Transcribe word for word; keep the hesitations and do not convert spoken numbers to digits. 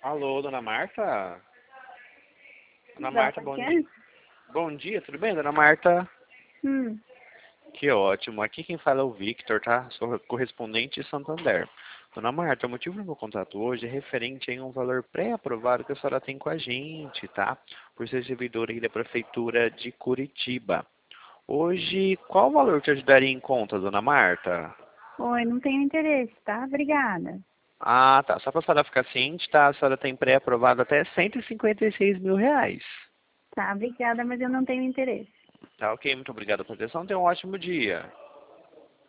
Alô, dona Marta? Dona Da Marta, bom dia. Faquiane? Bom dia, tudo bem, dona Marta? Hum, Que ótimo. Aqui quem fala é o Victor, tá? Sou correspondente de Santander. Dona Marta, o motivo do meu contato hoje é referente a um valor pré-aprovado que a senhora tem com a gente, tá? Por ser servidora aí da Prefeitura de Curitiba. Hoje, qual valor te ajudaria em conta, dona Marta? oi, não tenho interesse, tá? Obrigada. Ah, tá. Só para a senhora ficar ciente, tá? A senhora tem pré-aprovado até cento e cinquenta e seis mil reais. Tá, obrigada, mas eu não tenho interesse. Tá ok, muito obrigado pela atenção. Tenha um ótimo dia.